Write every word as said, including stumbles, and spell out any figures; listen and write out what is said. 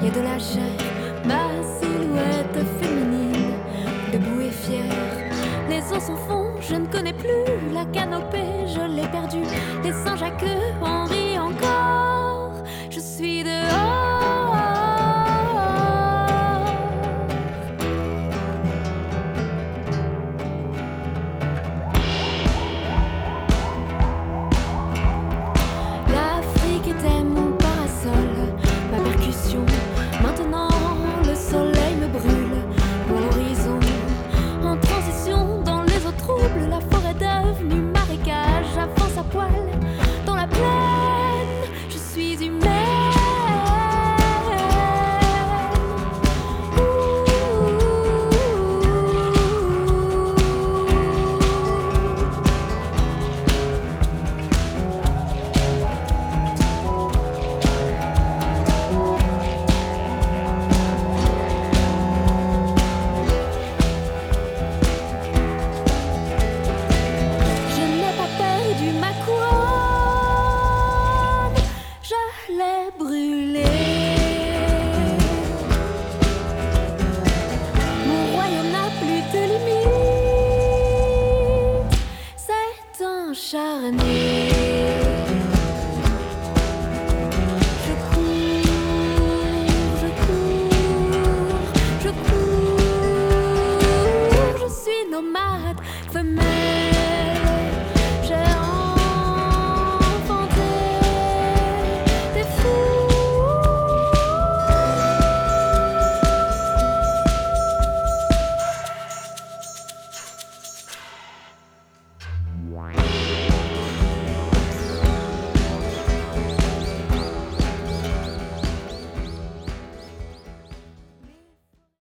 et de la chair, ma silhouette féminine, debout et fière. Les eaux s'en font, je ne connais plus la canopée, je l'ai perdue. Les Saint-Jacques en rient encore. Je suis dehors.